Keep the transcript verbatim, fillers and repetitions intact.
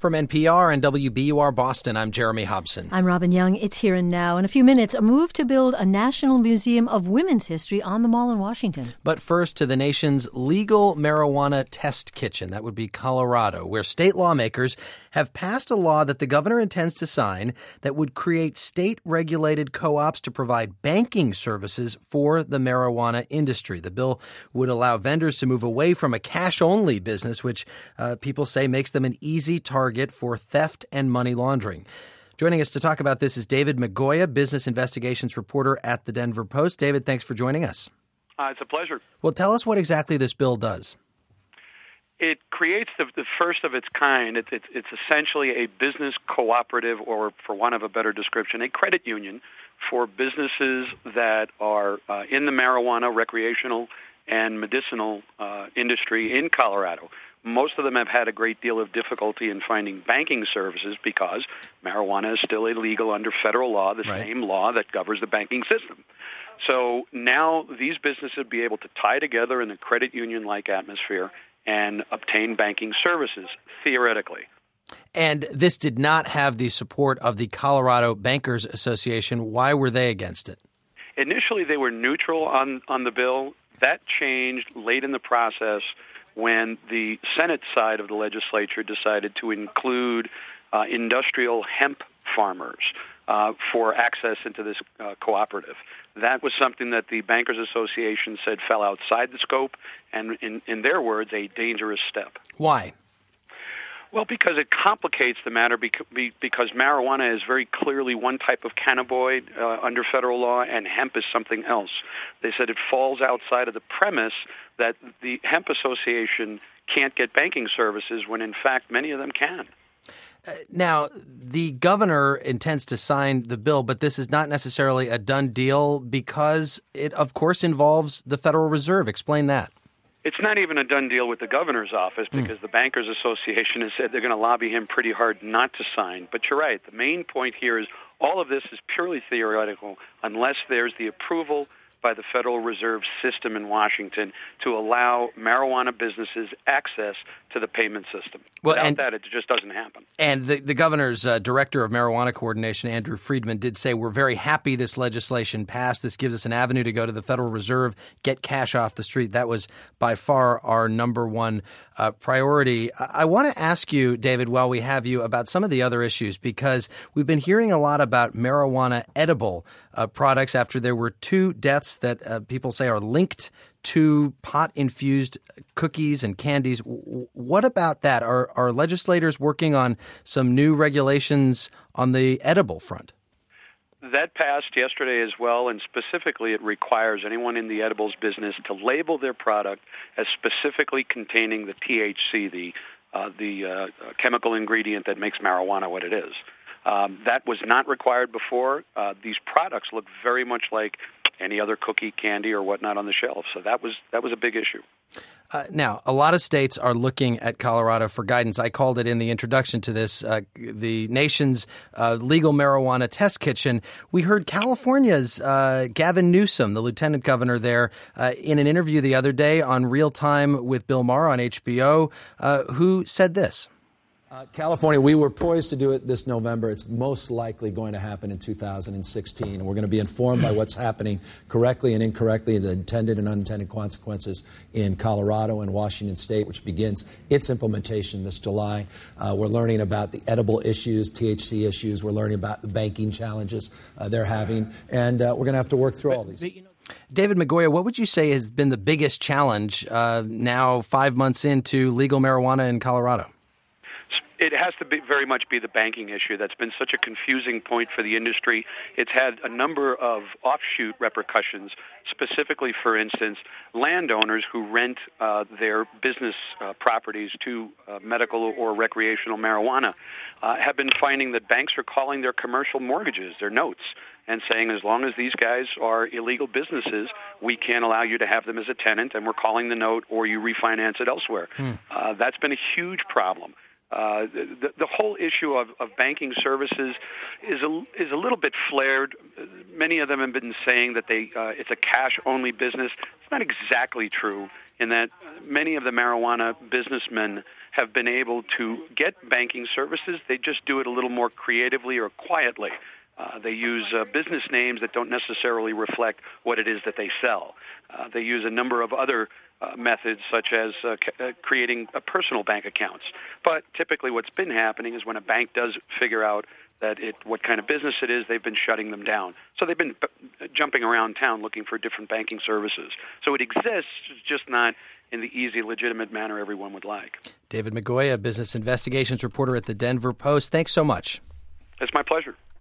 From N P R and W B U R Boston, I'm Jeremy Hobson. I'm Robin Young. It's Here and Now. In a few minutes, a move to build a National Museum of Women's History on the Mall in Washington. But first, to the nation's legal marijuana test kitchen. That would be Colorado, where state lawmakers have passed a law that the governor intends to sign that would create state-regulated co-ops to provide banking services for the marijuana industry. The bill would allow vendors to move away from a cash-only business, which uh, people say makes them an easy target for theft and money laundering. Joining us to talk about this is David Migoya, business investigations reporter at the Denver Post. David, thanks for joining us. Uh, it's a pleasure. Well, tell us what exactly this bill does. It creates the, the first of its kind. It, it, it's essentially a business cooperative, or for want of a better description, a credit union for businesses that are uh, in the marijuana, recreational, and medicinal uh, industry in Colorado. Most of them have had a great deal of difficulty in finding banking services because marijuana is still illegal under federal law, the right. same law that governs the banking system. So now these businesses will be able to tie together in a credit union-like atmosphere and obtain banking services, theoretically. And this did not have the support of the Colorado Bankers Association. Why were they against it? Initially, they were neutral on, on the bill. That changed late in the process when the Senate side of the legislature decided to include uh, industrial hemp farmers uh, for access into this uh, cooperative. That was something that the Bankers Association said fell outside the scope, and in, in their words, a dangerous step. Why? Well, because it complicates the matter because marijuana is very clearly one type of cannabinoid uh, under federal law, and hemp is something else. They said it falls outside of the premise that the Hemp Association can't get banking services when, in fact, many of them can. Uh, now, the governor intends to sign the bill, but this is not necessarily a done deal because it, of course, involves the Federal Reserve. Explain that. It's not even a done deal with the governor's office because mm. the Bankers Association has said they're going to lobby him pretty hard not to sign. But you're right. The main point here is all of this is purely theoretical unless there's the approval by the Federal Reserve System in Washington to allow marijuana businesses access to the payment system. Well, Without and, that, it just doesn't happen. And the, the governor's uh, director of marijuana coordination, Andrew Friedman, did say, we're very happy this legislation passed. This gives us an avenue to go to the Federal Reserve, get cash off the street. That was by far our number one uh, priority. I, I want to ask you, David, while we have you, about some of the other issues, because we've been hearing a lot about marijuana edible uh, products after there were two deaths that uh, people say are linked to pot-infused cookies and candies. What about that? Are, are legislators working on some new regulations on the edible front? That passed yesterday as well, and specifically it requires anyone in the edibles business to label their product as specifically containing the T H C, the, uh, the uh, chemical ingredient that makes marijuana what it is. Um, that was not required before. Uh, these products look very much like any other cookie, candy, or whatnot on the shelf. So that was that was a big issue. Uh, now, a lot of states are looking at Colorado for guidance. I called it in the introduction to this, uh, the nation's uh, legal marijuana test kitchen. We heard California's uh, Gavin Newsom, the lieutenant governor there, uh, in an interview the other day on Real Time with Bill Maher on H B O, uh, who said this. Uh, California, we were poised to do it this November. It's most likely going to happen in two thousand sixteen, and we're going to be informed by what's happening correctly and incorrectly, the intended and unintended consequences in Colorado and Washington State, which begins its implementation this July. Uh, we're learning about the edible issues, T H C issues. We're learning about the banking challenges uh, they're having, and uh, we're going to have to work through all these. But, you know, David Migoya, what would you say has been the biggest challenge uh, now five months into legal marijuana in Colorado? It has to be very much be the banking issue. That's been such a confusing point for the industry. It's had a number of offshoot repercussions, specifically, for instance, landowners who rent uh, their business uh, properties to uh, medical or recreational marijuana uh, have been finding that banks are calling their commercial mortgages, their notes, and saying as long as these guys are illegal businesses, we can't allow you to have them as a tenant, and we're calling the note or you refinance it elsewhere. Hmm. Uh, that's been a huge problem. Uh, the, the whole issue of, of banking services is a, is a little bit flared. Many of them have been saying that they uh, it's a cash-only business. It's not exactly true in that many of the marijuana businessmen have been able to get banking services. They just do it a little more creatively or quietly. Uh, they use uh, business names that don't necessarily reflect what it is that they sell. Uh, they use a number of other uh, methods, such as uh, c- uh, creating uh, personal bank accounts. But typically what's been happening is when a bank does figure out that it, what kind of business it is, they've been shutting them down. So they've been b- jumping around town looking for different banking services. So it exists, it's just not in the easy, legitimate manner everyone would like. David Migoya, business investigations reporter at the Denver Post. Thanks so much. It's my pleasure.